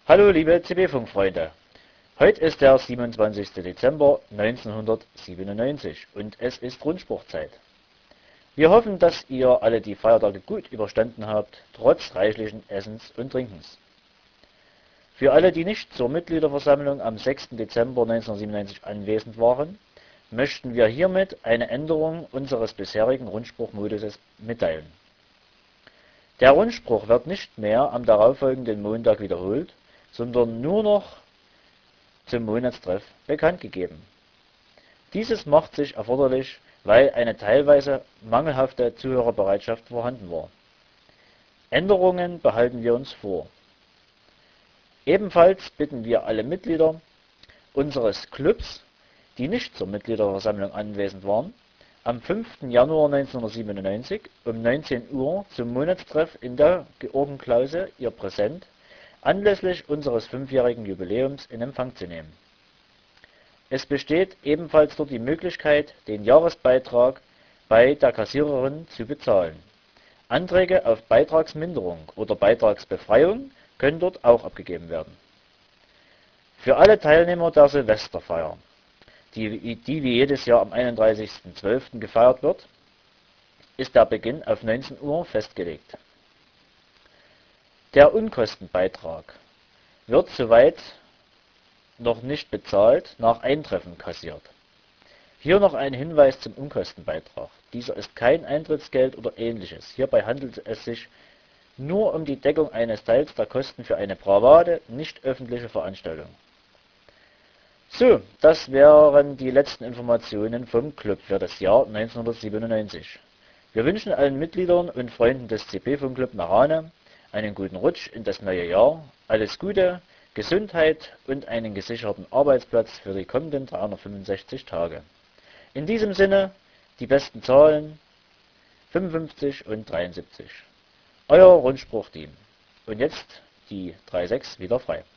Hallo liebe CB-Funk-Freunde, heute ist der 27. Dezember 1997 und es ist Rundspruchzeit. Wir hoffen, dass ihr alle die Feiertage gut überstanden habt, trotz reichlichen Essens und Trinkens. Für alle, die nicht zur Mitgliederversammlung am 6. Dezember 1997 anwesend waren, möchten wir hiermit eine Änderung unseres bisherigen Rundspruchmoduses mitteilen. Der Rundspruch wird nicht mehr am darauffolgenden Montag wiederholt, sondern nur noch zum Monatstreff bekannt gegeben. Dieses macht sich erforderlich, weil eine teilweise mangelhafte Zuhörerbereitschaft vorhanden war. Änderungen behalten wir uns vor. Ebenfalls bitten wir alle Mitglieder unseres Clubs, die nicht zur Mitgliederversammlung anwesend waren, am 5. Januar 1997 um 19 Uhr zum Monatstreff in der Georgenklause ihr Präsent anlässlich unseres 5-jährigen Jubiläums in Empfang zu nehmen. Es besteht ebenfalls dort die Möglichkeit, den Jahresbeitrag bei der Kassiererin zu bezahlen. Anträge auf Beitragsminderung oder Beitragsbefreiung können dort auch abgegeben werden. Für alle Teilnehmer der Silvesterfeier, die wie jedes Jahr am 31.12. gefeiert wird, ist der Beginn auf 19 Uhr festgelegt. Der Unkostenbeitrag wird, soweit noch nicht bezahlt, nach Eintreffen kassiert. Hier noch ein Hinweis zum Unkostenbeitrag. Dieser ist kein Eintrittsgeld oder ähnliches. Hierbei handelt es sich nur um die Deckung eines Teils der Kosten für eine private, nicht öffentliche Veranstaltung. So, das wären die letzten Informationen vom Club für das Jahr 1997. Wir wünschen allen Mitgliedern und Freunden des CB-Funkclub Marane einen guten Rutsch in das neue Jahr, alles Gute, Gesundheit und einen gesicherten Arbeitsplatz für die kommenden 365 Tage. In diesem Sinne, die besten Zahlen 55 und 73. Euer Rundspruch-Team. Und jetzt die 3.6 wieder frei.